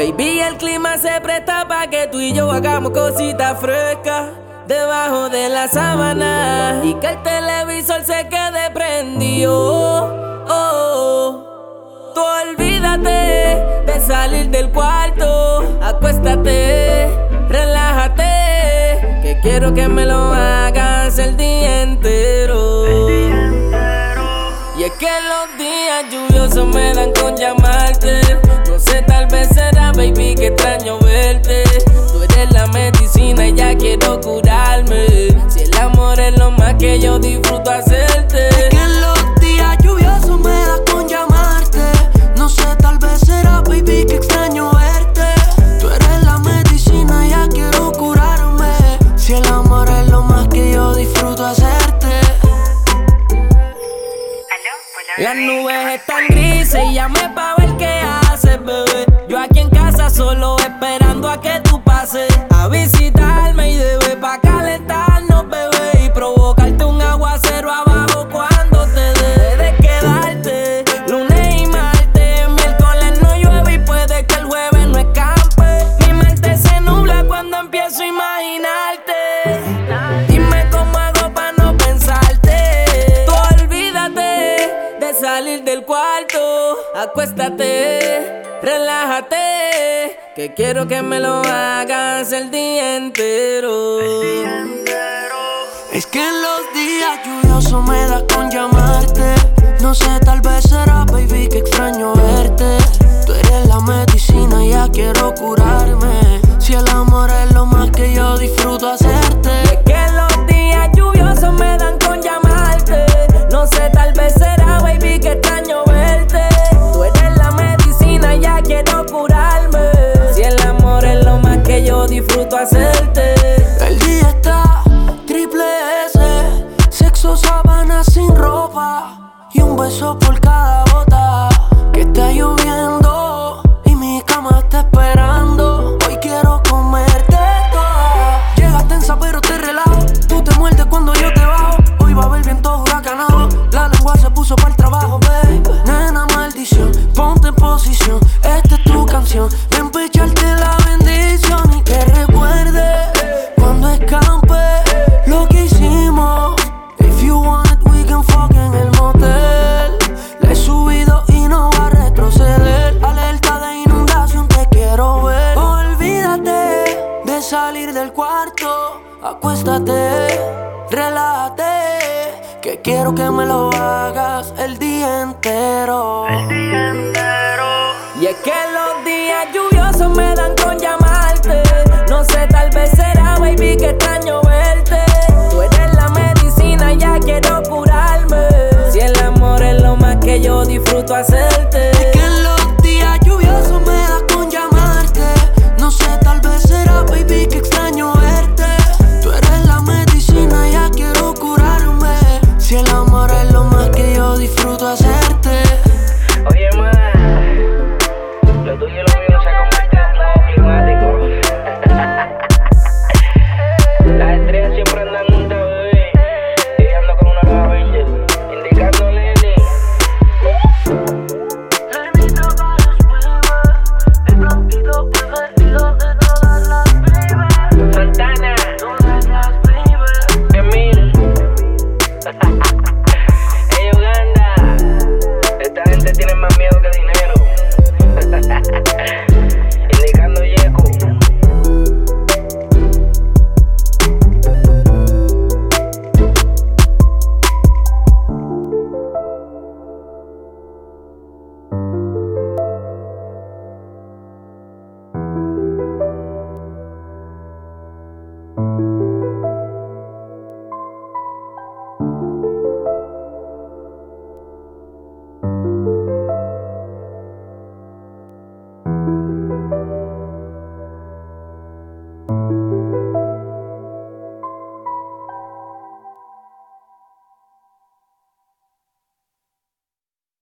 Baby, el clima se presta pa' que tú y yo hagamos cositas frescas debajo de la sábana y que el televisor se quede prendido. Tú olvídate de salir del cuarto, acuéstate, relájate, que quiero que me lo hagas el día entero. Y es que los días lluviosos me dan con llamarte. No sé, tal vez será, baby, que extraño verte. Tú eres la medicina y ya quiero curarme. Si el amor es lo más que yo disfruto hacerte. Es que los días lluviosos me dan con llamarte. No sé, tal vez será, baby, que extraño verte. Tú eres la medicina y ya quiero curarme. Si el amor es lo más que yo disfruto hacerte. Las nubes están grises y llamé pa' ver qué haces, bebé. Yo aquí en casa solo esperando a que tú pases a visitarme y debe pa' calentarnos, bebé, y provocarte un aguacero abajo cuando te dé de quedarte. Lunes y martes, miércoles no llueve y puede que el jueves no escampe. Mi mente se nubla cuando empiezo a imaginarte. Dime cómo hago pa' no pensarte. Tú olvídate de salir del cuarto, acuéstate, relájate, que quiero que me lo hagas el día entero. Es que en los días lluviosos me da con llamarte. No sé, tal vez será, baby, que extraño verte. Tú eres la medicina y ya quiero curarme. Si el amor es lo más que yo disfruto hacerte. Es que los días lluviosos me dan con llamarte. No sé, tal vez será, baby, que extraño verte. Tú eres la medicina y ya quiero curarme. Si el amor es lo más que yo disfruto hacerte. El día está triple S, sexo, sábana sin ropa y un beso por cada bota. Que está lloviendo y mi cama está esperando. Hoy quiero comerte toda. Llegas tensa pero te relajo. Tú te muerdes cuando yo te bajo. Hoy va a haber viento huracanado. La lengua se puso para el trabajo, baby. Nena, maldición, ponte en posición. Esta es tu canción. Ven pa' echarte la bendición y que recuerde cuando escampe lo que hicimos. If you want it, we can fuck en el motel. Le he subido y no va a retroceder. Alerta de inundación, te quiero ver. Olvídate de salir del cuarto, acuéstate, relájate, que quiero que me lo hagas el día entero. Y es que los días lluviosos me dan con llamarte. No sé, tal vez será, baby, que extraño verte. Tú eres la medicina y ya quiero curarme. Si el amor es lo más que yo disfruto hacerte.